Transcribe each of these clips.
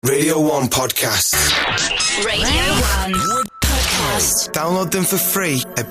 Radio 1 podcasts. Radio 1 podcasts. Download them for free at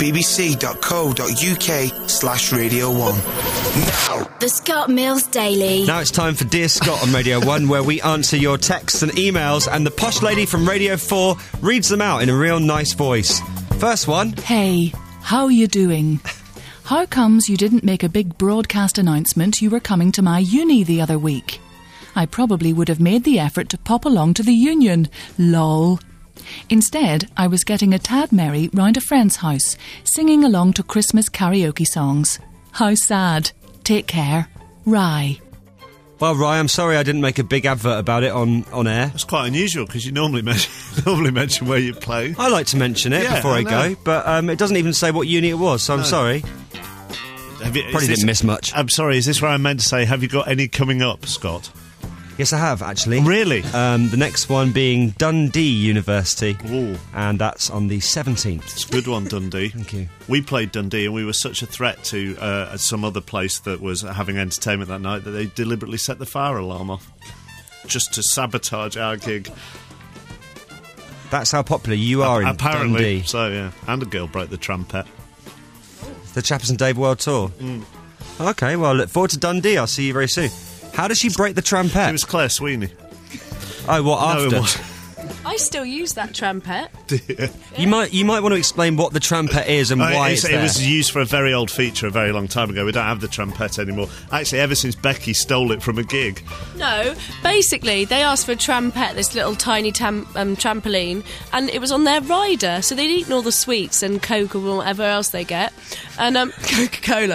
bbc.co.uk/Radio 1. Now. The Scott Mills Daily. Now it's time for Dear Scott on Radio 1, where we answer your texts and emails, and the posh lady from Radio 4 reads them out in a real nice voice. First one. Hey, how you doing? How comes you didn't make a big broadcast announcement you were coming to my uni the other week? I probably would have made the effort to pop along to the union. Lol. Instead, I was getting a tad merry round a friend's house, singing along to Christmas karaoke songs. How sad. Take care. Rye. Well, Rye, I'm sorry I didn't make a big advert about it on air. That's quite unusual, because you normally mention where you play. I like to mention it before I go, but it doesn't even say what uni it was, so I'm sorry. Probably didn't miss much. I'm sorry, is this where I meant to say, have you got any coming up, Scott? Yes, I have, actually. Really? The next one being Dundee University. Ooh. And that's on the 17th. It's a good one, Dundee. Thank you. We played Dundee, and we were such a threat to some other place that was having entertainment that night that they deliberately set the fire alarm off just to sabotage our gig. That's how popular you are in apparently, Dundee. So, yeah. And a girl broke the trumpet. The Chappers and Dave World Tour. OK, well, look forward to Dundee. I'll see you very soon. How does she break the trumpet? It was Claire Sweeney. Oh, what, after? No, it wasn't. I still use that trumpet. You might want to explain what the trumpet is and why it's there. It was used for a very old feature a very long time ago. We don't have the trumpet anymore. Actually, ever since Becky stole it from a gig. No, basically, they asked for a trumpet, this little tiny trampoline, and it was on their rider, so they'd eaten all the sweets and Coke or whatever else they get. And, Coca-Cola.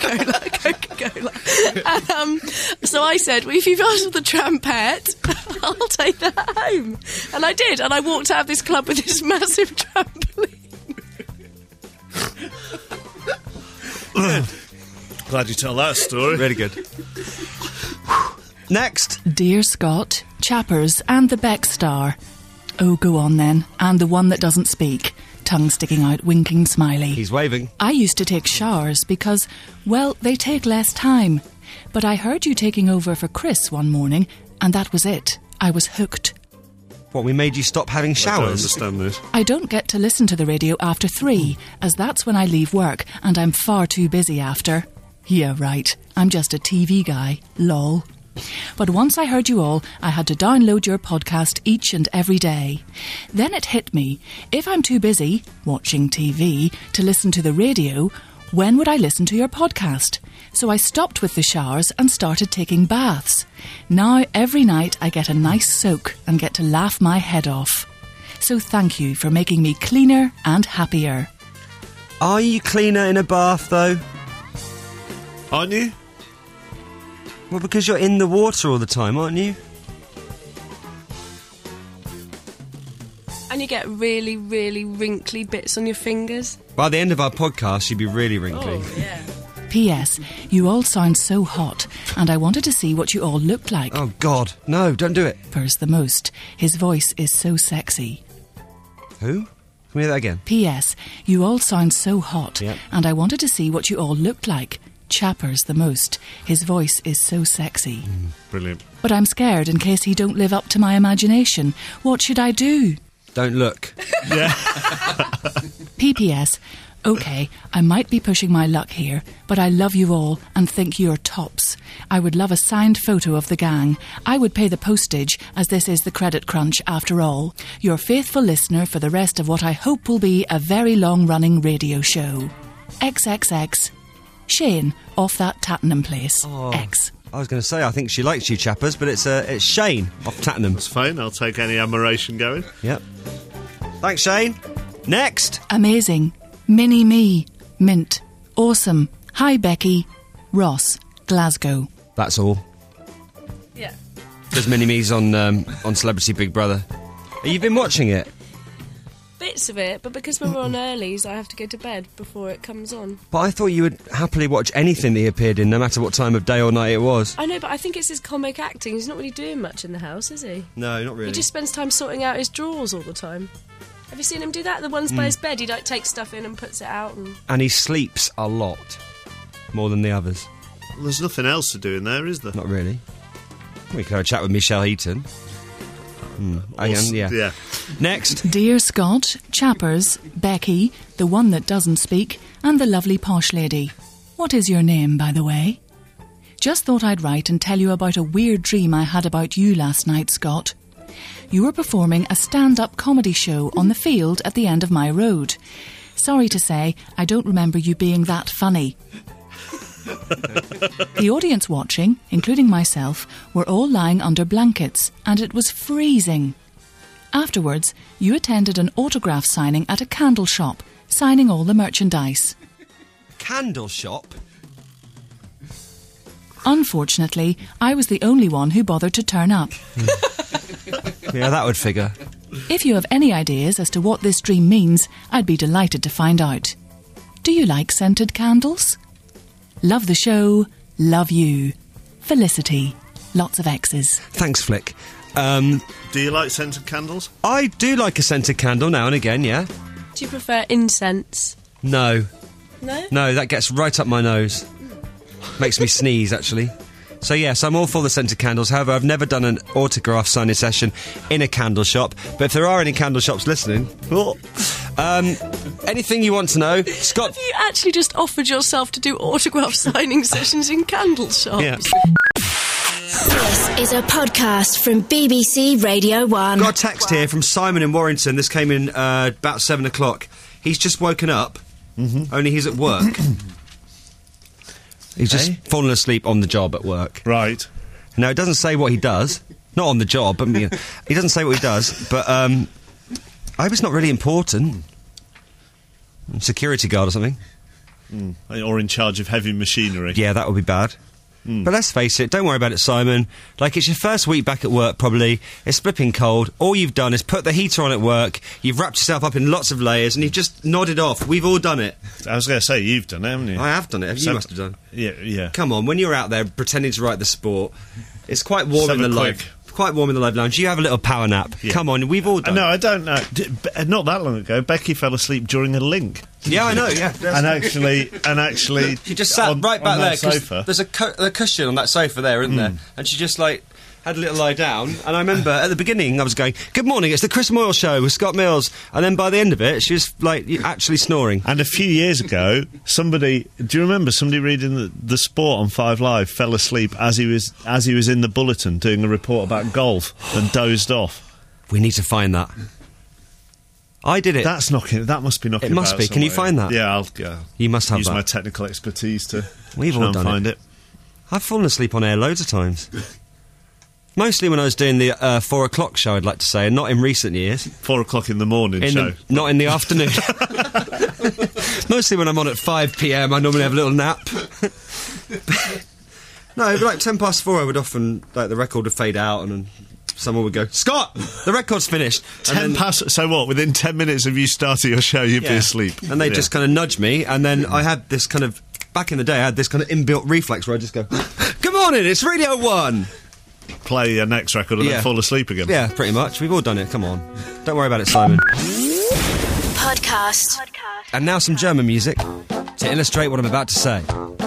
And, so I said, well, if you've asked for the trumpet, I'll take that home. And I did, and I walked out of this club with this massive trampoline. Glad you tell that story. Really good. Next. Dear Scott, Chappers and the Beck Star. Oh, go on then. And the one that doesn't speak. Tongue sticking out, winking smiley. He's waving. I used to take showers because, well, they take less time. But I heard you taking over for Chris one morning, and that was it. I was hooked. What, we made you stop having showers? I don't understand this. I don't get to listen to the radio after 3, as that's when I leave work, and I'm far too busy after. Yeah, right. I'm just a TV guy. Lol. But once I heard you all, I had to download your podcast each and every day. Then it hit me. If I'm too busy, watching TV, to listen to the radio, when would I listen to your podcast? So I stopped with the showers and started taking baths. Now, every night I get a nice soak and get to laugh my head off. So thank you for making me cleaner and happier. Are you cleaner in a bath, though? Aren't you? Well, because you're in the water all the time, aren't you? And you get really, really wrinkly bits on your fingers. By the end of our podcast, you'd be really wrinkly. Oh, yeah. P.S. You all sound so hot, and I wanted to see what you all looked like. Oh, God. No, don't do it. Purrs the most. His voice is so sexy. Who? Can we hear that again? P.S. You all sound so hot, Yep. and I wanted to see what you all looked like. Chappers the most. His voice is so sexy. Brilliant. But I'm scared in case he don't live up to my imagination. What should I do? Don't look. Yeah. P.P.S. OK, I might be pushing my luck here, but I love you all and think you're tops. I would love a signed photo of the gang. I would pay the postage, as this is the credit crunch after all. Your faithful listener for the rest of what I hope will be a very long-running radio show. XXX. Shane, off that Tattenham place. Oh. X. I was going to say, I think she likes you, Chappers, but it's Shane off Tattenham. That's fine. I'll take any admiration going. Yep. Thanks, Shane. Next. Amazing. Mini-me. Mint. Awesome. Hi, Becky. Ross. Glasgow. That's all. Yeah. There's mini-me's on Celebrity Big Brother. You've been watching it? Bits of it, but because we're on earlies, I have to go to bed before it comes on. But I thought you would happily watch anything that he appeared in, no matter what time of day or night it was. I know, but I think it's his comic acting. He's not really doing much in the house, is he? No, not really. He just spends time sorting out his drawers all the time. Have you seen him do that? The ones by his bed, he like takes stuff in and puts it out. And he sleeps a lot. More than the others. Well, there's nothing else to do in there, is there? Not really. We could have a chat with Michelle Heaton. Yeah. Next. Dear Scott, Chappers, Becky, the one that doesn't speak, and the lovely posh lady. What is your name, by the way? Just thought I'd write and tell you about a weird dream I had about you last night, Scott. You were performing a stand-up comedy show on the field at the end of my road. Sorry to say, I don't remember you being that funny. The audience watching, including myself, were all lying under blankets, and it was freezing. Afterwards, you attended an autograph signing at a candle shop, signing all the merchandise. Candle shop? Unfortunately, I was the only one who bothered to turn up. Yeah, that would figure. If you have any ideas as to what this dream means, I'd be delighted to find out. Do you like scented candles? Love the show, love you. Felicity. Lots of X's. Thanks, Flick. Do you like scented candles? I do like a scented candle now and again, yeah. Do you prefer incense? No. No? No, that gets right up my nose. Makes me sneeze, actually. So yes, I'm all for the scented candles. However, I've never done an autograph signing session in a candle shop. But if there are any candle shops listening, anything you want to know, Scott... Have you actually just offered yourself to do autograph signing sessions in candle shops? Yeah. This is a podcast from BBC Radio 1. Got a text here from Simon in Warrington. This came in about 7 o'clock. He's just woken up, only he's at work. He's just fallen asleep on the job at work. Right. Now, it doesn't say what he does. Not on the job, but he doesn't say what he does. But I hope it's not really important. Security guard or something. Or in charge of heavy machinery. Yeah, that would be bad. But let's face it, don't worry about it, Simon. Like, it's your first week back at work, probably. It's flipping cold. All you've done is put the heater on at work. You've wrapped yourself up in lots of layers, and you've just nodded off. We've all done it. I was going to say, you've done it, haven't you? I have done it. You must have done. Yeah. Come on, when you're out there pretending to write the sport, it's quite warm in the live. Quite warm in the live lounge. You have a little power nap. Yeah. Come on, we've all done it. No, I don't know. Not that long ago, Becky fell asleep during a link. Yeah, I know, yeah. And actually... She just sat right back there, sofa. There's a cushion on that sofa there, isn't there? And she just, like, had a little lie down. And I remember, at the beginning, I was going, "Good morning, it's the Chris Moyle Show with Scott Mills." And then by the end of it, she was, like, actually snoring. And a few years ago, do you remember somebody reading the sport on 5 Live fell asleep as he was in the bulletin doing a report about golf and dozed off? We need to find that. I did it. That must be knocking. It must about be. Can you somewhere. find that? Yeah, I'll You must have use that. my technical expertise to We've try all and done find it. I've fallen asleep on air loads of times. Mostly when I was doing the 4 o'clock show, I'd like to say, and not in recent years. 4 o'clock in the morning show. Not in the afternoon. Mostly when I'm on at 5 p.m, I normally have a little nap. No, but like 4:10, I would often, like, the record would fade out and someone would go, "Scott, the record's finished." 10 past, so what, within 10 minutes of you starting your show, you'd be asleep. And they'd just kind of nudge me, and then I had this kind of, back in the day, I had this kind of inbuilt reflex where I just go, "Good morning, it's Radio 1. Play your next record and then fall asleep again. Yeah, pretty much. We've all done it, come on. Don't worry about it, Simon. Podcast. And now some German music to illustrate what I'm about to say.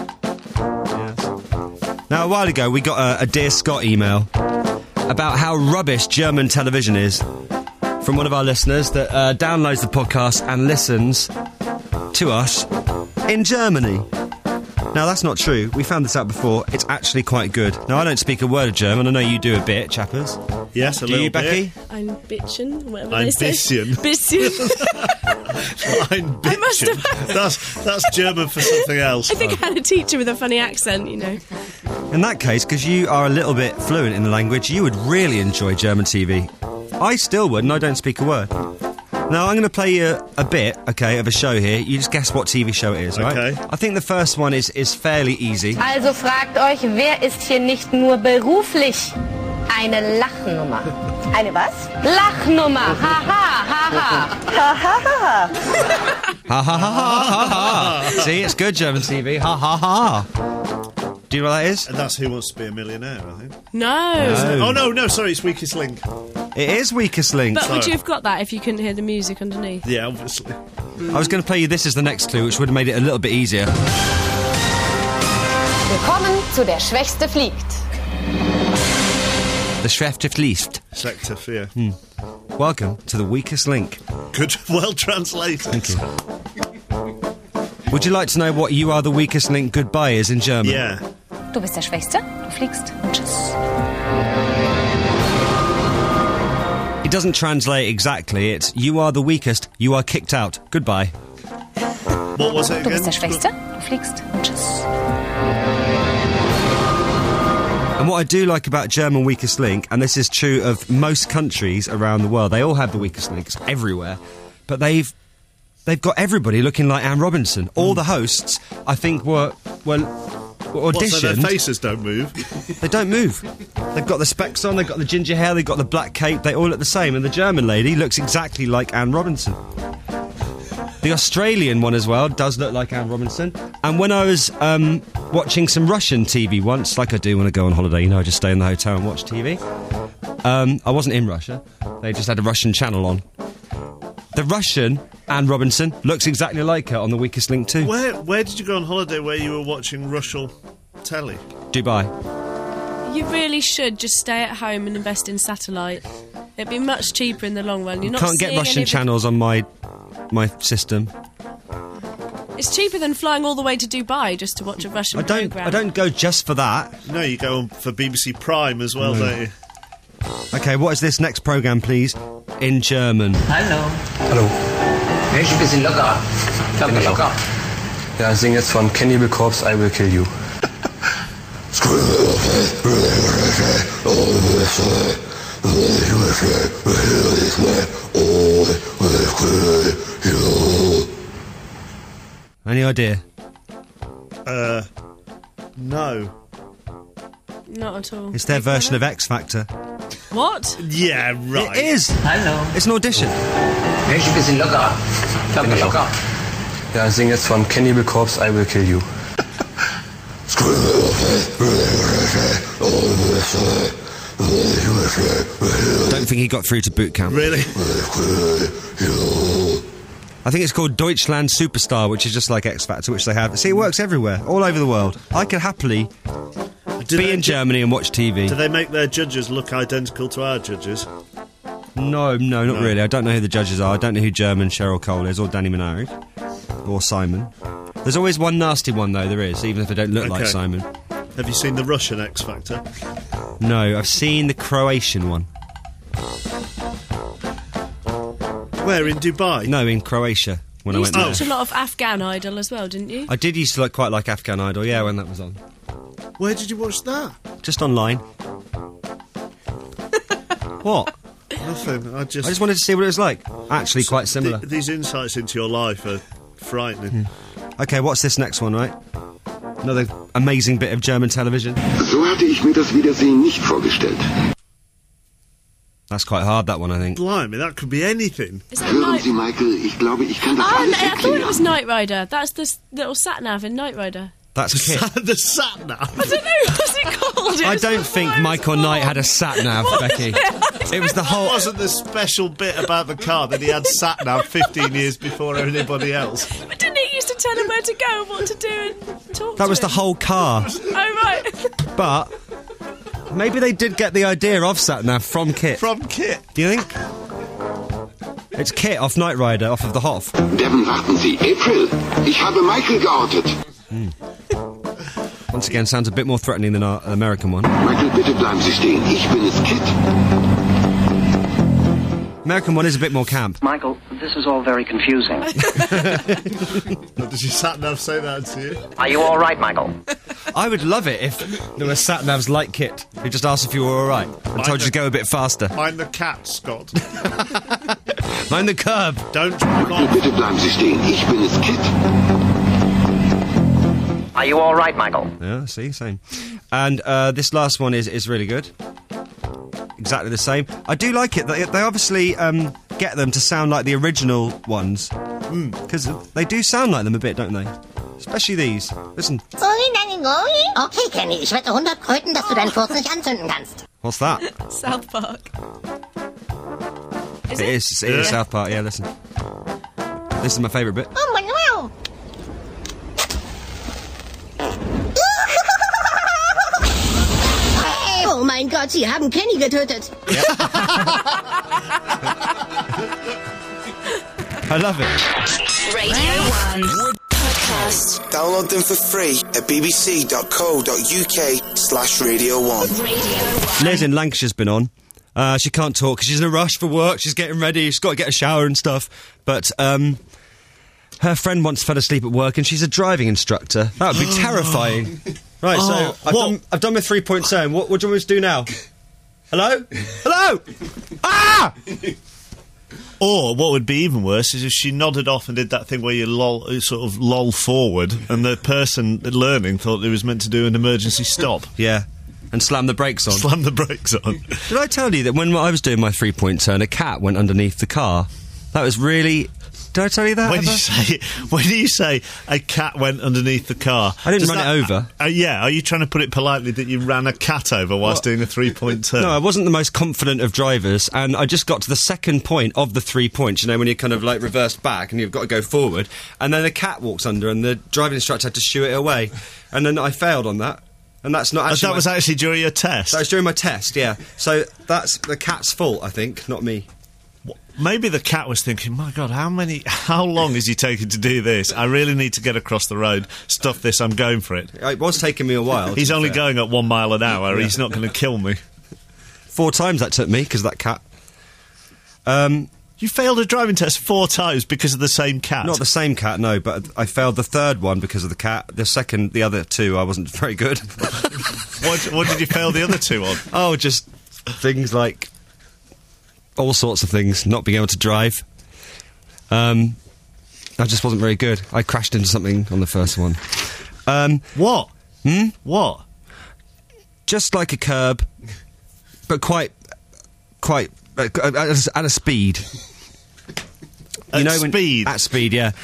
Now, a while ago, we got a Dear Scott email about how rubbish German television is from one of our listeners that downloads the podcast and listens to us in Germany. Now, that's not true. We found this out before. It's actually quite good. Now, I don't speak a word of German. I know you do a bit, chappers. Yes, a do little you, bit. Becky? Ein bisschen, whatever Ein they say. bisschen. Bisschen. Ein I must bisschen. have... That's German for something else. I think I had a teacher with a funny accent, you know. In that case, because you are a little bit fluent in the language, you would really enjoy German TV. I still would, and I don't speak a word. Now, I'm going to play you a bit, okay, of a show here. You just guess what TV show it is, right? Okay. I think the first one is fairly easy. Also fragt euch, wer ist hier nicht nur beruflich eine Lachnummer? Eine was? Lachnummer. Ha ha ha ha. Ha ha ha. Ha ha ha ha ha ha. See, it's good German TV. Ha ha ha. Do you know what that is? And that's Who Wants to Be a Millionaire, I think. No. Oh, no, sorry, it's Weakest Link. It is Weakest Link. But would you have got that if you couldn't hear the music underneath? Yeah, obviously. I was going to play you This Is the Next Clue, which would have made it a little bit easier. Willkommen zu Der Schwächste fliegt. The Schrift liest. Sector fear. Welcome to The Weakest Link. Good, well translated. Thank you. Would you like to know what You Are the Weakest Link Goodbye is in German? Yeah. Du bist der Schwächste, du fliegst und tschüss. It doesn't translate exactly. It's You Are the Weakest, You Are Kicked Out. Goodbye. What was it Du bist again? der Schwächste, du fliegst und tschüss. And what I do like about German Weakest Link, and this is true of most countries around the world, they all have the Weakest Links everywhere, but they've got everybody looking like Anne Robinson. All the hosts, I think, were auditioned. What, so their faces don't move? They don't move. They've got the specs on, they've got the ginger hair, they've got the black cape, they all look the same, and the German lady looks exactly like Anne Robinson. The Australian one as well does look like Anne Robinson. And when I was watching some Russian TV once, like I do when I go on holiday, you know, I just stay in the hotel and watch TV. I wasn't in Russia. They just had a Russian channel on. The Russian Anne Robinson looks exactly like her on The Weakest Link too. Where did you go on holiday where you were watching Russian telly? Dubai. You really should just stay at home and invest in satellite. It'd be much cheaper in the long run. You're not Can't get seeing Russian any of the- channels on my system. It's cheaper than flying all the way to Dubai just to watch a Russian I programme. don't go just for that. No, you go on for BBC Prime as well, don't you? Okay, what is this next programme, please? In German. Hallo. Hallo. Welch ein bisschen locker. Locker. Ja, sing jetzt von Cannibal Corpse, I Will Kill You. Any idea? No. Not at all. It's their version of X Factor. What? Yeah, right. It is! Hallo. It's an audition. Welch ein bisschen locker. Locker. Ja, sing jetzt von Cannibal Corpse, I Will Kill You. Don't think he got through to boot camp. Really? I think it's called Deutschland Superstar, which is just like X Factor, which they have. See, it works everywhere, all over the world. I could happily be in Germany and watch TV. Do they make their judges look identical to our judges? No, not really. I don't know who the judges are. I don't know who German Cheryl Cole is, or Danny Minogue, or Simon. There's always one nasty one, though, there is, even if they don't look like Okay. Simon. Have you seen the Russian X Factor? No, I've seen the Croatian one. Where, in Dubai? No, in Croatia, when I You went used to there. watch a lot of Afghan Idol as well, didn't you? I did used to quite like Afghan Idol, yeah, when that was on. Where did you watch that? Just online. What? Nothing. I just wanted to see what it was like. Actually, quite similar. These insights into your life are frightening. Okay, what's this next one, right? Another amazing bit of German television. So hatte ich mir das Wiedersehen nicht vorgestellt. That's quite hard, that one, I think. Blimey, that could be anything. Is that Hören Night... Sie, Michael, ich glaube, ich kann das Oh, alles no, I thought it was erklären. Knight Rider. That's the little sat-nav in Knight Rider. That's Kit. The sat nav. I don't know, what's it called? It I was don't before think I was Michael Knight born. had a sat-nav, Becky. It was the whole... Wasn't the special bit about the car that he had sat nav 15 years before anybody else? But didn't he used to tell him where to go and what to do and talk That to was the him? whole car. Oh, right. But maybe they did get the idea of sat-nav from Kit. From Kit. Do you think? It's Kit off Knight Rider, off of the Hoff. Devon, warten Sie. April, ich habe Michael geortet. Once again, sounds a bit more threatening than our American one. Michael, bitte bleiben Sie stehen. Ich bin es, Kit. American one is a bit more camp. Michael, this is all very confusing. Did your sat nav say that to you? Are you all right, Michael? I would love it if there were sat-navs like Kit, who just asked if you were alright and told you to go a bit faster. I'm the cat, Scott. Mind the curb. Don't drive Michael, off. bitte bleiben Sie stehen. Ich bin es, Kit. Are you all right, Michael? Yeah, see, same. And this last one is really good. Exactly the same. I do like it. They obviously get them to sound like the original ones. Because they do sound like them a bit, don't they? Especially these. Listen. Okay, Kenny, ich wette 100 Kröten, dass du deinen Furz nicht anzünden kannst. What's that? South Park. Is It is South Park, yeah, listen. This is my favourite bit. Oh, Manuel! Oh mein Gott, Gott, Sie haben Kenny getötet. I love it. Radio 1 podcast. Download them for free at bbc.co.uk/Radio 1. Liz in Lancashire's been on. She can't talk because she's in a rush for work. She's getting ready. She's got to get a shower and stuff. But her friend once fell asleep at work, and she's a driving instructor. That would be terrifying. Right, so I've done my 3-point turn. What do you want me to do now? Hello? Hello? Ah! Or what would be even worse is if she nodded off and did that thing where you sort of loll forward, and the person learning thought it was meant to do an emergency stop. Yeah. And slam the brakes on. Slam the brakes on. Did I tell you that when I was doing my 3-point turn, a cat went underneath the car? That was really... Did I tell you that? When you say a cat went underneath the car... I didn't run it over. Yeah, are you trying to put it politely that you ran a cat over whilst doing a 3-point turn? No, I wasn't the most confident of drivers, and I just got to the second point of the 3 points, you know, when you kind of, like, reverse back and you've got to go forward, and then a cat walks under and the driving instructor had to shoo it away. And then I failed on that. And that's not actually... that was actually during your test? That was during my test, yeah. So that's the cat's fault, I think, not me. Maybe the cat was thinking, my God, how long is he taking to do this? I really need to get across the road, stuff this, I'm going for it. It was taking me a while. He's only going at 1 mile an hour, Yeah. He's not going to kill me. 4 times that took me, because of that cat. You failed a driving test 4 times because of the same cat? Not the same cat, no, but I failed the third one because of the cat. The other 2, I wasn't very good. What did you fail the other 2 on? Oh, just things like... all sorts of things, not being able to drive. I just wasn't very good. I crashed into something on the first one. What? What? Just like a curb, but quite at a speed. Speed? At speed, yeah.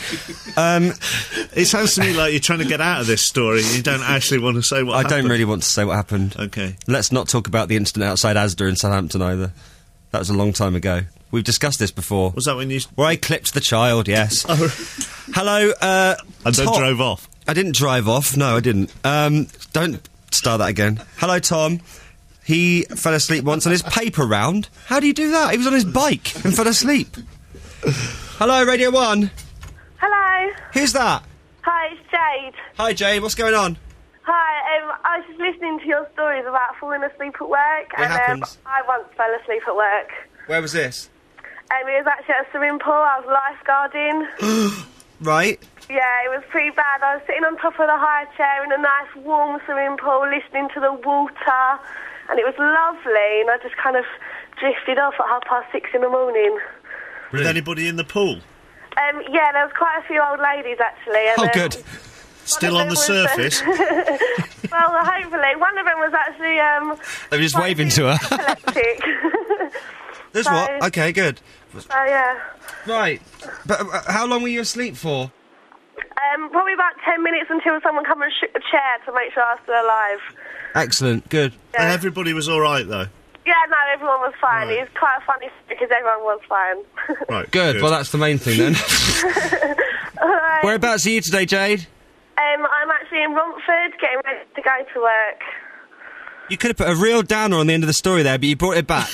It sounds to me like you're trying to get out of this story. You don't actually want to say what happened. I don't really want to say what happened. Okay. Let's not talk about the incident outside Asda in Southampton either. That was a long time ago. We've discussed this before. Was that when you... Where I clipped the child, yes. Hello, and then Tom. drove off? I didn't drive off. No, I didn't. Don't start that again. Hello, Tom. He fell asleep once on his paper round. How do you do that? He was on his bike and fell asleep. Hello, Radio 1. Hello. Who's that? Hi, it's Jade. Hi, Jade. What's going on? Hi, I was just listening to your stories about falling asleep at work. It happens. I once fell asleep at work. Where was this? It was actually at a swimming pool. I was lifeguarding. Right. Yeah, it was pretty bad. I was sitting on top of the high chair in a nice warm swimming pool, listening to the water, and it was lovely, and I just kind of drifted off at 6:30 in the morning. With anybody in the pool? Yeah, there was quite a few old ladies, actually. And, good. Still on the surface? Well, hopefully. One of them was actually... They were just waving to her. Epileptic. There's what? Okay, good. Yeah. Right. But how long were you asleep for? Probably about 10 minutes until someone came and shook the chair to make sure I was still alive. Excellent. Good. Yeah. And everybody was all right, though? Yeah, no, everyone was fine. It was quite funny because everyone was fine. Right. Good. Well, that's the main thing, then. All right. Whereabouts are you today, Jade? I'm actually in Romford, getting ready to go to work. You could have put a real downer on the end of the story there, but you brought it back.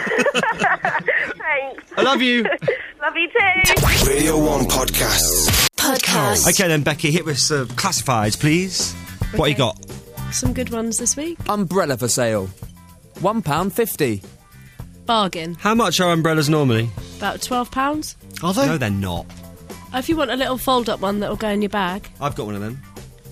Thanks. I love you. Love you too. Radio 1 Podcasts. Okay, then, Becky, hit with classifieds, please. What you got? Some good ones this week. Umbrella for sale. £1.50. Bargain. How much are umbrellas normally? About £12. Are they? No, they're not. If you want a little fold-up one that'll go in your bag. I've got one of them.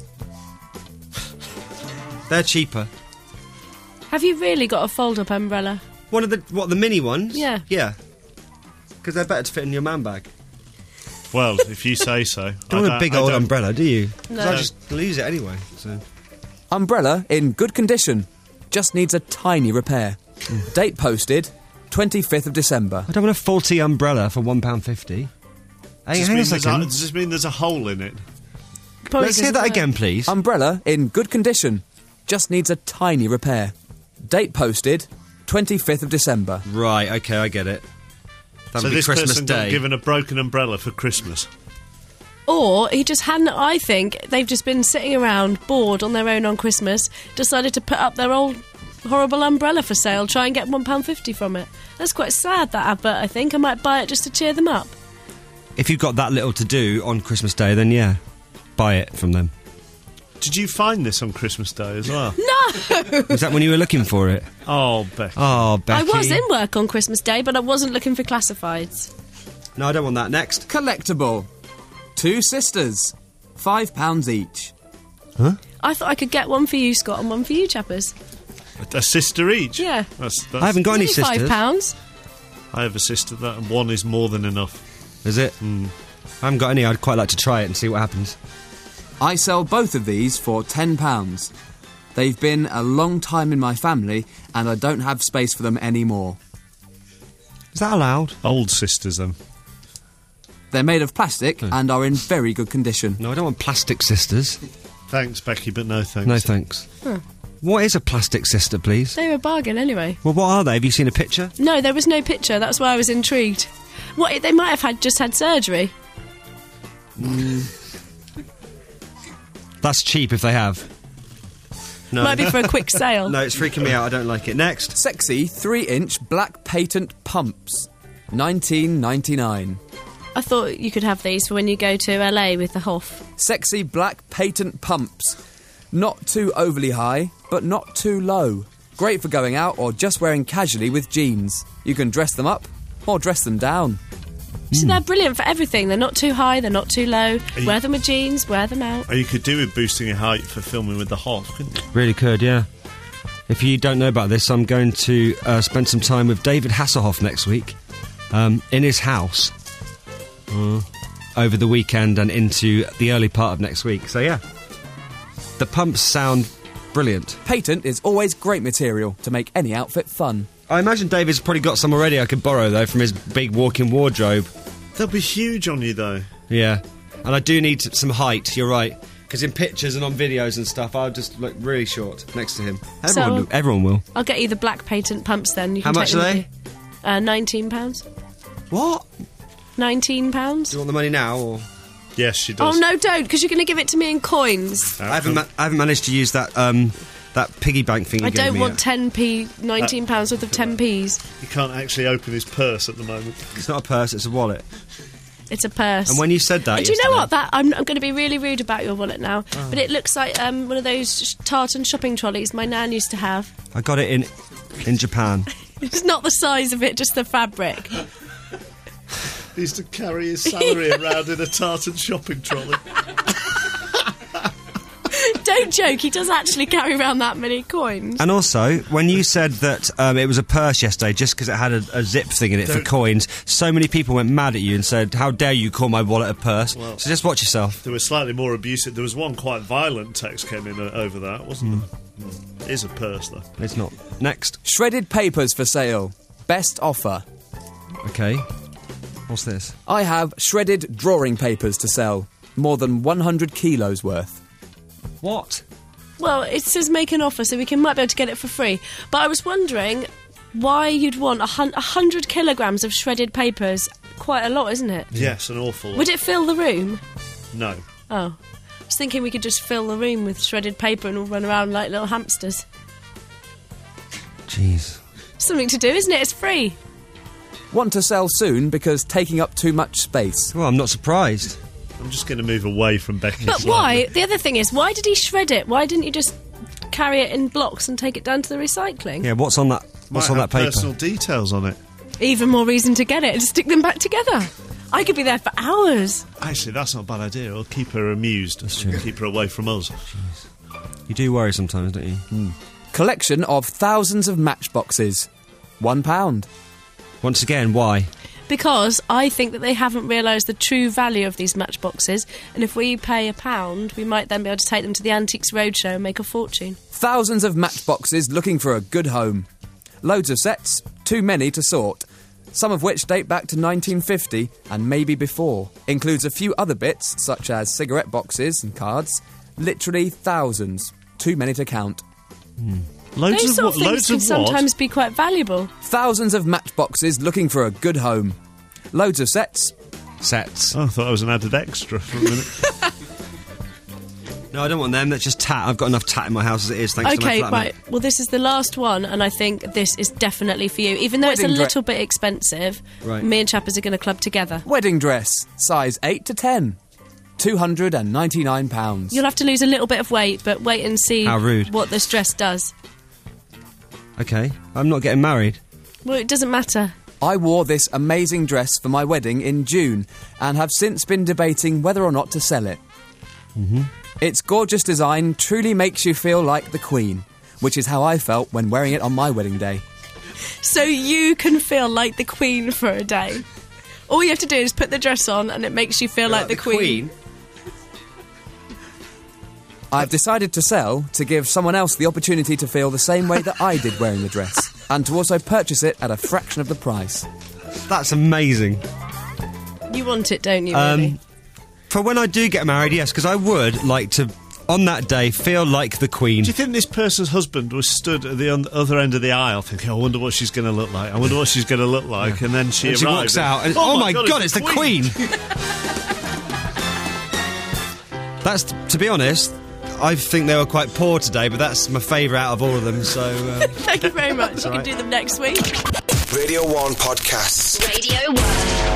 They're cheaper. Have you really got a fold-up umbrella? One of the mini ones? Yeah. Yeah. Because they're better to fit in your man bag. Well, if you say so. Don't want a big old umbrella, do you? No. 'Cause I just lose it anyway. So. Umbrella in good condition. Just needs a tiny repair. Date posted, 25th of December. I don't want a faulty umbrella for £1.50. Hey, hang on a second. Does this mean there's a hole in it? Let's hear that again, please. Umbrella in good condition. Just needs a tiny repair. Date posted, 25th of December. Right, okay, I get it. That'll be this Christmas person Day. got given a broken umbrella for Christmas. Or he just hadn't, I think, they've just been sitting around, bored on their own on Christmas, decided to put up their old horrible umbrella for sale. Try and get £1.50 from it. That's quite sad, that advert, I think. I might buy it just to cheer them up. If you've got that little to do on Christmas Day, then yeah, buy it from them. Did you find this on Christmas Day as well? No! Was that when you were looking for it? Oh, Becky. Oh, Becky. I was in work on Christmas Day, but I wasn't looking for classifieds. No, I don't want that. Next. Collectible. 2 sisters. £5 each. Huh? I thought I could get one for you, Scott, and one for you, chappers. A sister each? Yeah. That's I haven't got any Only sisters. £5. I have a sister, that and one is more than enough. Is it? I haven't got any. I'd quite like to try it and see what happens. I sell both of these for £10. They've been a long time in my family, and I don't have space for them anymore. Is that allowed? Old sisters, then. They're made of plastic and are in very good condition. No, I don't want plastic sisters. Thanks, Becky, but no thanks. No thanks. Huh. What is a plastic sister, please? They were a bargain anyway. Well, what are they? Have you seen a picture? No, there was no picture. That's why I was intrigued. What, they might have just had surgery. That's cheap if they have. No. Might be for a quick sale. No, it's freaking me out. I don't like it. Next. Sexy 3-inch black patent pumps. $19.99. I thought you could have these for when you go to LA with the Hoff. Sexy black patent pumps. Not too overly high, but not too low. Great for going out or just wearing casually with jeans. You can dress them up or dress them down. So they're brilliant for everything. They're not too high, they're not too low. Wear them with jeans, wear them out. Or you could do with boosting your height for filming with the Hoff, couldn't you? Really could, yeah. If you don't know about this, I'm going to spend some time with David Hasselhoff next week in his house over the weekend and into the early part of next week. So, yeah. The pumps sound brilliant. Patent is always great material to make any outfit fun. I imagine David's probably got some already I could borrow, though, from his big walk-in wardrobe. They'll be huge on you, though. Yeah. And I do need some height, you're right. Because in pictures and on videos and stuff, I'll just look really short next to him. Everyone will. I'll get you the black patent pumps then. You How can much take are them they? with you. £19. What? £19. Do you want the money now, or...? Yes, she does. Oh, no, don't, because you're going to give it to me in coins. I haven't managed to use that that piggy bank thing you I gave don't me want yet. £10p, £19 worth of 10p's. He can't actually open his purse at the moment. It's not a purse, it's a wallet. It's a purse. And when you said that do you know yesterday- what? I'm going to be really rude about your wallet now, but it looks like one of those tartan shopping trolleys my nan used to have. I got it in Japan. It's not the size of it, just the fabric. He used to carry his salary around in a tartan shopping trolley. Don't joke, he does actually carry around that many coins. And also, when you said that it was a purse yesterday, just because it had a zip thing in it for coins, so many people went mad at you and said, how dare you call my wallet a purse? Well, so just watch yourself. There was slightly more abusive. There was one quite violent text came in over that, wasn't there? It is a purse, though. It's not. Next. Shredded papers for sale. Best offer. Okay. What's this? I have shredded drawing papers to sell. More than 100 kilos worth. What? Well, it says make an offer, so might be able to get it for free. But I was wondering why you'd want 100 kilograms of shredded papers. Quite a lot, isn't it? Yes, an awful lot. Would it fill the room? No. Oh. I was thinking we could just fill the room with shredded paper and all run around like little hamsters. Jeez. Something to do, isn't it? It's free. Want to sell soon because taking up too much space. Well, I'm not surprised. I'm just going to move away from Becky. But slightly. why? The other thing is, why did he shred it? Why didn't you just carry it in blocks and take it down to the recycling? Yeah, what's on that? What's Might on have that paper? personal details on it. Even more reason to get it and stick them back together. I could be there for hours. Actually, that's not a bad idea. It'll keep her amused. That's true. Keep her away from us. You do worry sometimes, don't you? Collection of thousands of matchboxes. £1. Once again, why? Because I think that they haven't realised the true value of these matchboxes, and if we pay £1, we might then be able to take them to the Antiques Roadshow and make a fortune. Thousands of matchboxes looking for a good home. Loads of sets, too many to sort. Some of which date back to 1950 and maybe before. Includes a few other bits, such as cigarette boxes and cards. Literally thousands. Too many to count. Those sort of things can sometimes be quite valuable. Thousands of matchboxes looking for a good home. Loads of sets. Sets. Oh, I thought I was an added extra for a minute. No, I don't want them. That's just tat. I've got enough tat in my house as it is, thanks to my Okay, flatmate. right. Well, this is the last one, and I think this is definitely for you. Even though it's a Wedding little bit expensive, Right. me and Chappers are going to club together. Wedding dress, size 8 to 10. £299. You'll have to lose a little bit of weight, but wait and see How rude. what this dress does. Okay, I'm not getting married. Well, it doesn't matter. I wore this amazing dress for my wedding in June and have since been debating whether or not to sell it. Mm-hmm. Its gorgeous design truly makes you feel like the Queen, which is how I felt when wearing it on my wedding day. So you can feel like the Queen for a day. All you have to do is put the dress on and it makes you feel like the Queen. I've decided to sell to give someone else the opportunity to feel the same way that I did wearing the dress, and to also purchase it at a fraction of the price. That's amazing. You want it, don't you, really? For when I do get married, yes, because I would like to, on that day, feel like the Queen. Do you think this person's husband was stood at the other end of the aisle thinking, I wonder what she's going to look like, I wonder what she's going to look like, and then she And she arrived walks out and, oh my God, it's the Queen! That's, to be honest, I think they were quite poor today, but that's my favourite out of all of them, so... Thank you very much. You can do them next week. Radio 1 Podcasts. Radio 1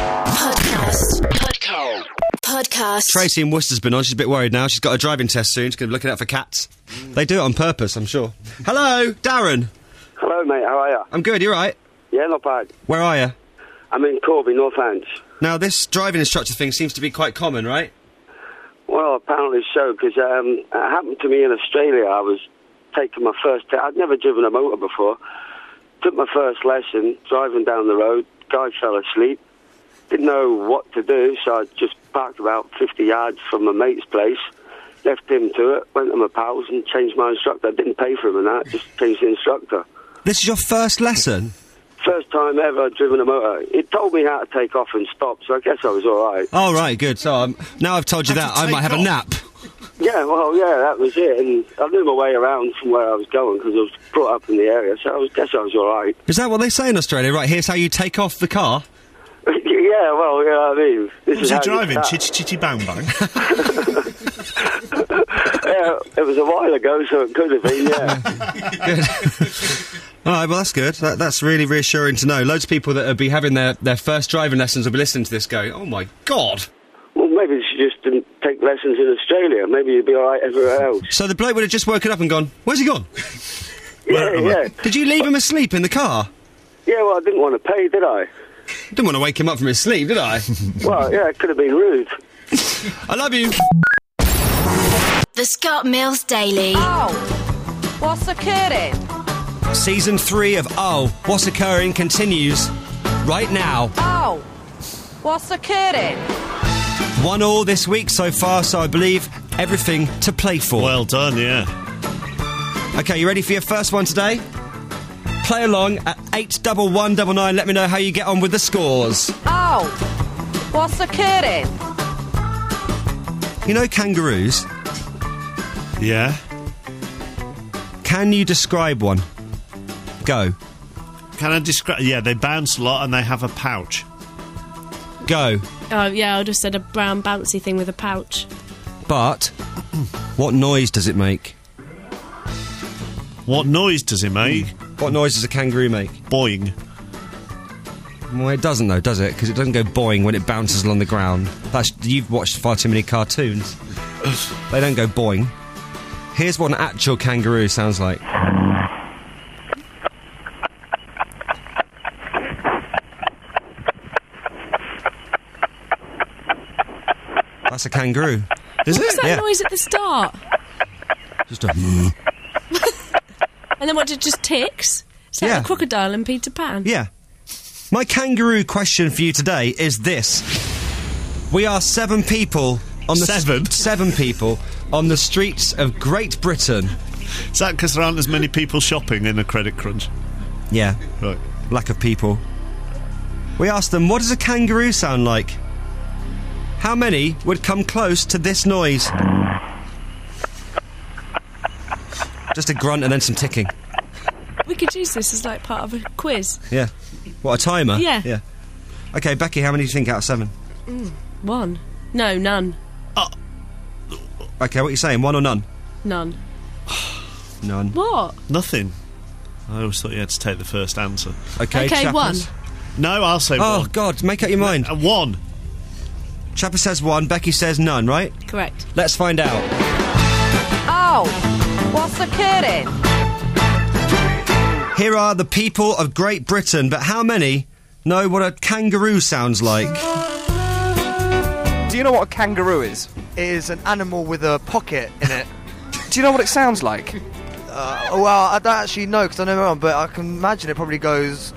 Podcast. Tracy in Worcester's been on. She's a bit worried now. She's got a driving test soon. She's going to be looking out for cats. They do it on purpose, I'm sure. Hello, Darren. Hello, mate. How are you? I'm good. You right? Yeah, not bad. Where are you? I'm in Corby, Northants. Now, this driving instructor thing seems to be quite common, right? Well, apparently so, because it happened to me in Australia. I was taking my first test. I'd never driven a motor before. Took my first lesson, driving down the road. Guy fell asleep. Didn't know what to do, so I just parked about 50 yards from my mate's place. Left him to it, went to my pals and changed my instructor. I didn't pay for him and that, just changed the instructor. This is your first lesson? First time ever I'd driven a motor. It told me how to take off and stop, so I guess I was all right. Oh, right, good. So now I've told you that, I might have a nap. Yeah, well, yeah, that was it. And I knew my way around from where I was going because I was brought up in the area, so I guess I was all right. Is that what they say in Australia? Right, here's how you take off the car? Yeah, well, you know what I mean. This Was is he how you driving? start. Chitty bang bang? Yeah, it was a while ago, so it could have been, yeah. Good. All right, well, that's good. That's really reassuring to know. Loads of people that will be having their first driving lessons will be listening to this going, oh, my God. Well, maybe you just didn't take lessons in Australia. Maybe you'd be all right everywhere else. So the bloke would have just woken up and gone, where's he gone? Yeah. Did you leave him asleep in the car? Yeah, well, I didn't want to pay, did I? Didn't want to wake him up from his sleep, did I? Well, yeah, it could have been rude. I love you. The Scott Mills Daily. Oh, what's occurring? Season 3 of Oh, What's Occurring continues right now. Oh, what's occurring? 1-1 this week so far, so I believe everything to play for. Well done, yeah. Okay, you ready for your first one today? Play along at 81199. Let me know how you get on with the scores. Oh, what's occurring? You know kangaroos? Yeah. Can you describe one? Go. Can I describe... Yeah, they bounce a lot and they have a pouch. Go. Oh, yeah, I would have said a brown bouncy thing with a pouch. But what noise does it make? What noise does it make? What noise does a kangaroo make? Boing. Well, it doesn't, though, does it? Because it doesn't go boing when it bounces along the ground. You've watched far too many cartoons. They don't go boing. Here's what an actual kangaroo sounds like. That's a kangaroo. Is it? What was that noise at the start? Just a... And then what, it just ticks? It's like the crocodile in Peter Pan. Yeah. My kangaroo question for you today is this. We are 7 people on the... 7 people on the streets of Great Britain. Is that because there aren't as many people shopping in a credit crunch? Yeah. Right. Lack of people. We asked them, what does a kangaroo sound like? How many would come close to this noise? Just a grunt and then some ticking. We could use this as like part of a quiz. Yeah. What, a timer? Yeah. Yeah. Okay, Becky, how many do you think out of 7? 1. No, none. Okay, what are you saying? One or none? None. None. What? Nothing. I always thought you had to take the first answer. Okay, Okay, one. Chappers. No, I'll say Oh, one. God, make up your mind. One. Chapper says one, Becky says none, right? Correct. Let's find out. Oh, what's occurring? Here are the people of Great Britain, but how many know what a kangaroo sounds like? Do you know what a kangaroo is? It is an animal with a pocket in it. Do you know what it sounds like? Well, I don't actually know because I never know, but I can imagine it probably goes...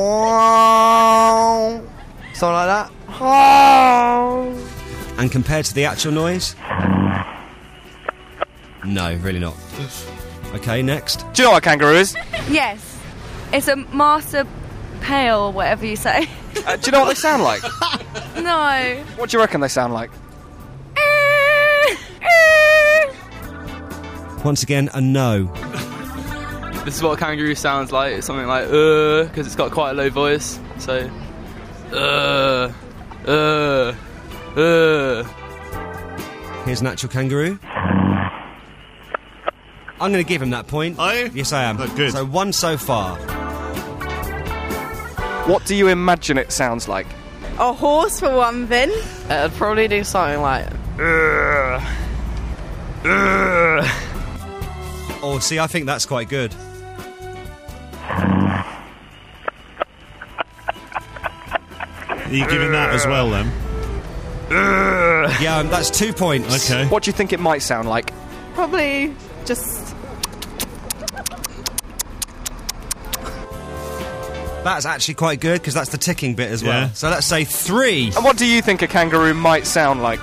Oh, something like that. Oh. And compared to the actual noise? No, really not. Okay, next. Do you know what a kangaroo is? Yes. It's a marsupial, whatever you say. Do you know what they sound like? No. What do you reckon they sound like? Once again, a no. This is what a kangaroo sounds like. It's something like because it's got quite a low voice. So Here's an actual kangaroo. I'm going to give him that point. Are you? Yes, I am. Oh, good. So one so far. What do you imagine it sounds like? A horse for one thing. It'd probably do something like... Oh, see, I think that's quite good. Are you giving that as well, then? Yeah, that's 2 points. Okay. What do you think it might sound like? Probably just... That's actually quite good, because that's the ticking bit as well. Yeah. So let's say 3. And what do you think a kangaroo might sound like?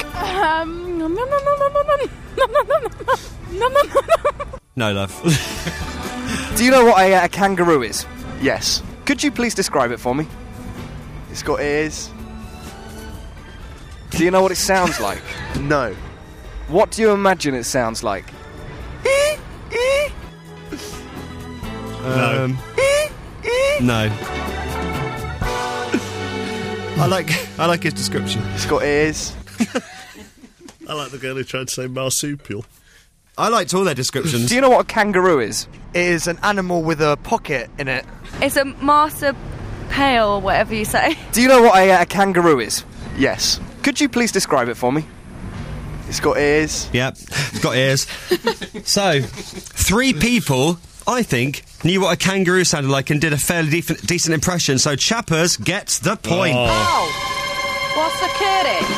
No, love. Do you know what a kangaroo is? Yes. Could you please describe it for me? It's got ears. Do you know what it sounds like? No. What do you imagine it sounds like? No. I like his description. It's got ears. I like the girl who tried to say marsupial. I liked all their descriptions. Do you know what a kangaroo is? It is an animal with a pocket in it. It's a marsupial, whatever you say. Do you know what a kangaroo is? Yes. Could you please describe it for me? It's got ears. Yep, it's got ears. So, 3 people, I think, knew what a kangaroo sounded like and did a fairly decent impression, so Chappers gets the point. Oh, what's occurring?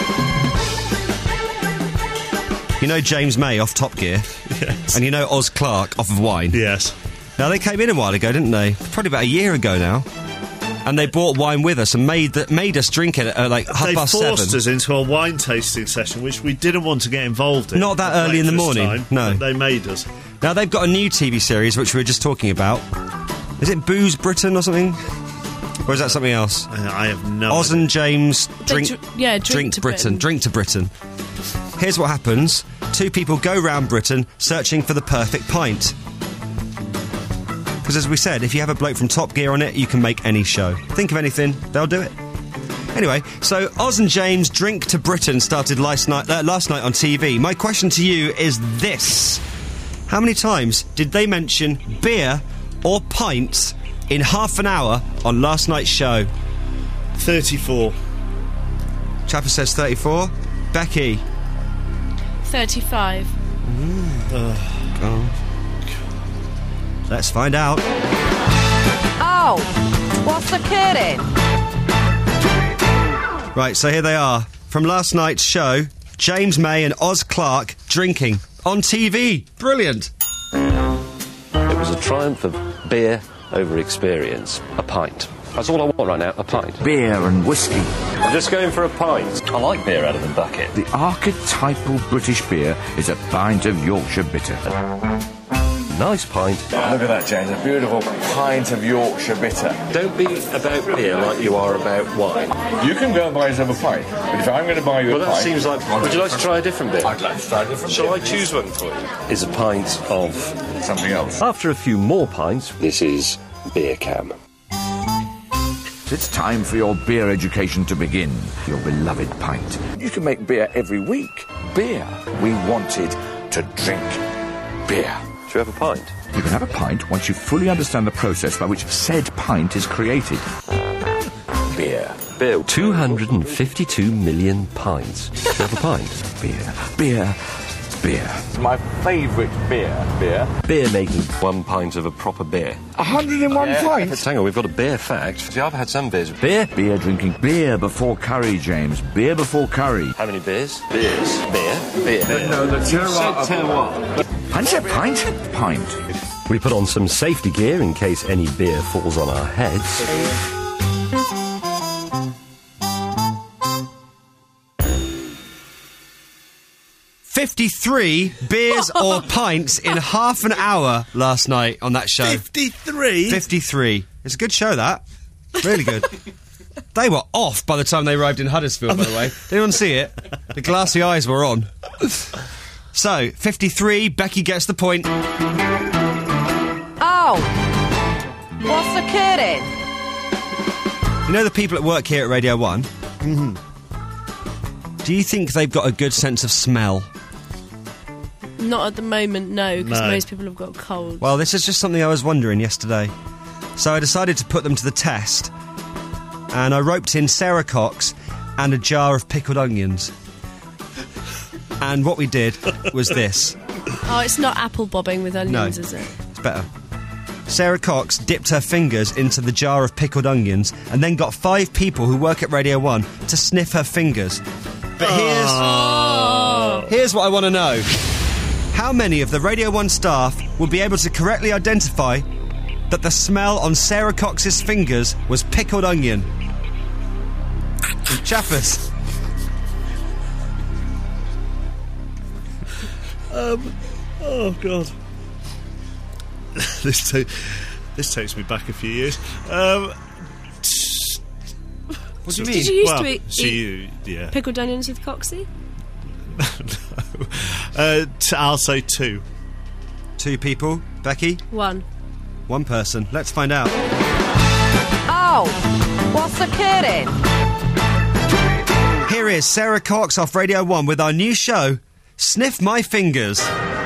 You know James May off Top Gear? Yes. And you know Oz Clarke off of Wine? Yes. Now, they came in a while ago, didn't they? Probably about a year ago now. And they brought wine with us and made us drink it at like 7:30. They forced us into a wine tasting session, which we didn't want to get involved in. Not that early in the morning, time, no. They made us. Now, they've got a new TV series, which we were just talking about. Is it Booze Britain or something? Or is that something else? I have no Oz idea. and James drink Drink to Britain. Drink to Britain. Here's what happens. 2 people go round Britain searching for the perfect pint. Because as we said, if you have a bloke from Top Gear on it, you can make any show. Think of anything, they'll do it. Anyway, so Oz and James Drink to Britain started last night on TV. My question to you is this. How many times did they mention beer or pints in half an hour on last night's show? 34. Chapper says 34. Becky? 35. Oh. Let's find out. Oh, what's occurring? Right, so here they are. From last night's show, James May and Oz Clarke drinking on TV. Brilliant. It was a triumph of beer over experience. A pint. That's all I want right now, a pint. Beer and whiskey. I'm just going for a pint. I like beer out of the bucket. The archetypal British beer is a pint of Yorkshire bitter. Nice pint. Look at that, James. A beautiful pint of Yorkshire bitter. Don't be about beer like you are about wine. You can go and buy yourself a pint, but if I'm going to buy you a Well, that pint... seems like... Would you like to try a different beer? I'd like to try a different Shall beer. I choose one for you? Is a pint of... something else. After a few more pints, this is Beer Cam. It's time for your beer education to begin. Your beloved pint. You can make beer every week. Beer. We wanted to drink beer. Should we have a pint? You can have a pint once you fully understand the process by which said pint is created. Beer. Beer. 252 million pints. Should we have a pint? Beer. Beer. Beer. My favourite beer. Beer making 1 pint of a proper beer. 101 pints? Hang on, we've got a beer fact. See, I've had some beers. Beer? Beer drinking. Beer before curry, James. Beer before curry. How many beers? Beers. Beer. No, the terroir. terroir. I said pint. Pint. We put on some safety gear in case any beer falls on our heads. 53 beers or pints in half an hour last night on that show. 53? 53. It's a good show, that. Really good. They were off by the time they arrived in Huddersfield, by the way. Did anyone see it? The glassy eyes were on. So, 53, Becky gets the point. Oh! What's occurring? You know the people at work here at Radio 1? Mm-hmm. Do you think they've got a good sense of smell? Not at the moment, no, because No. most people have got colds. Well, this is just something I was wondering yesterday. So I decided to put them to the test. And I roped in Sarah Cox and a jar of pickled onions. And what we did was this. Oh, it's not apple bobbing with onions, No. is it? It's better. Sarah Cox dipped her fingers into the jar of pickled onions and then got 5 people who work at Radio 1 to sniff her fingers. But here's what I want to know. How many of the Radio 1 staff will be able to correctly identify that the smell on Sarah Cox's fingers was pickled onion? Chappers. Oh, God. This takes me back a few years. What do you mean? Did you used to eat yeah. pickled onions with Coxie? I'll say 2. 2 people. Becky? 1. 1 person. Let's find out. Oh! What's occurring? Here is Sarah Cox off Radio 1 with our new show, Sniff My Fingers.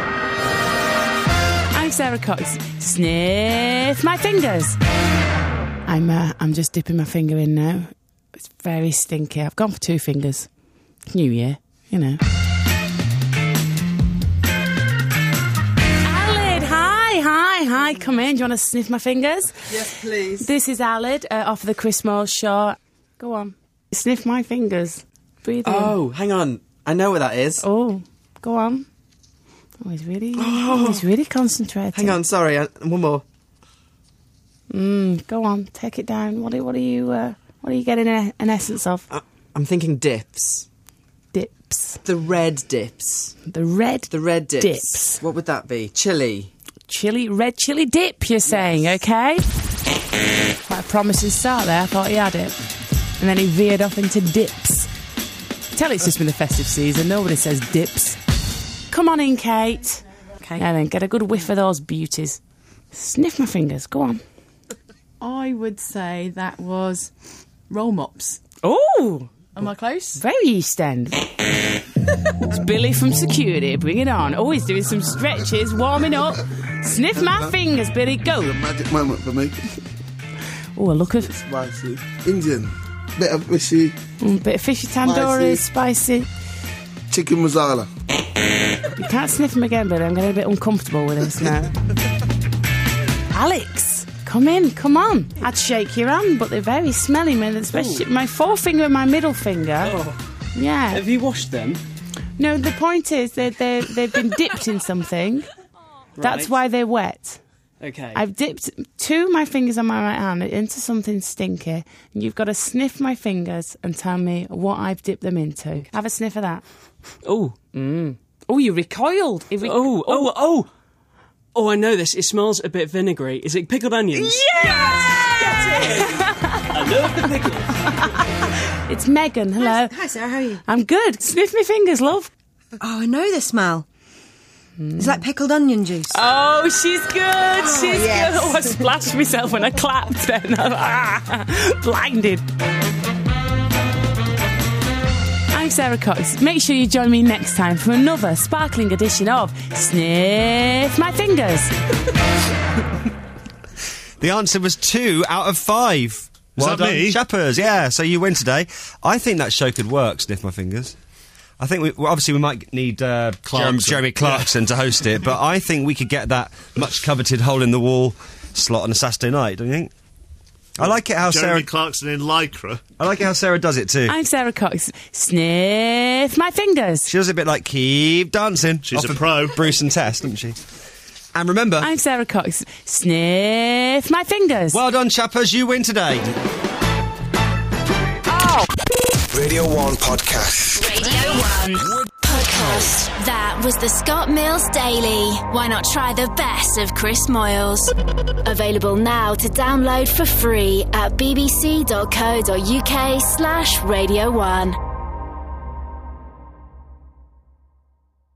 I'm Sarah Cox. Sniff my fingers. I'm just dipping my finger in now. It's very stinky. I've gone for 2 fingers. New Year, you know. Alid, hi. Come in. Do you want to sniff my fingers? Yes, please. This is Alid off the Chris Moore Show. Go on. Sniff my fingers. Breathe in. Oh, hang on. I know what that is. Oh, go on. Oh, he's really concentrating. Hang on, sorry. One more. Go on, take it down. What are you getting an essence of? I'm thinking dips. Dips. The red dips. The red dips. dips. What would that be? Chili. Red chili dip, you're saying, okay? Quite a promising start there. I thought he had it. And then he veered off into dips. Tell it's just been the festive season. Nobody says dips. Come on in, Kate. Okay. Now then, get a good whiff of those beauties. Sniff my fingers. Go on. I would say that was roll mops. Oh! Am I close? Very East End. It's Billy from security. Bring it on. Oh, he's doing some stretches, warming up. Sniff my fingers, Billy. Go. A magic moment for me. Oh, a look of... Spicy. Indian. Bit of fishy. Bit of fishy tandoori, spicy. Chicken masala. You can't sniff them again, Billy. I'm getting a bit uncomfortable with this now. Alex, come in, come on. I'd shake your hand, but they're very smelly, man. Especially my forefinger and my middle finger. Oh. Yeah. Have you washed them? No, the point is they've been dipped in something. That's why they're wet. Okay. I've dipped 2 of my fingers on my right hand into something stinky, and you've got to sniff my fingers and tell me what I've dipped them into. Have a sniff of that. Oh. Oh, you recoiled. Oh, I know this. It smells a bit vinegary. Is it pickled onions? Yes! I love the pickles. It's Megan. Hello. Hi, Sarah. How are you? I'm good. Sniff my fingers, love. Oh, I know the smell. It's like pickled onion juice. Oh, she's good. She's yes. good. Oh, I splashed myself when I clapped then. Blinded. I'm Sarah Cox. Make sure you join me next time for another sparkling edition of Sniff My Fingers. The answer was 2 out of 5. Well that done, me? Chappers. Yeah, so you win today. I think that show could work, Sniff My Fingers. I think obviously we might need Jeremy Clarkson to host it, but I think we could get that much coveted hole in the wall slot on a Saturday night, don't you think? I like it how Jeremy Clarkson in Lycra. I like it how Sarah does it too. I'm Sarah Cox. Sniff My Fingers. She does it a bit like Keep Dancing. She's a pro. Bruce and Tess, doesn't she? And remember... I'm Sarah Cox. Sniff My Fingers. Well done, Chappers. You win today. Oh! Radio 1 Podcast. Radio 1 Podcast. That was the Scott Mills Daily. Why not try the best of Chris Moyles? Available now to download for free at bbc.co.uk/Radio 1.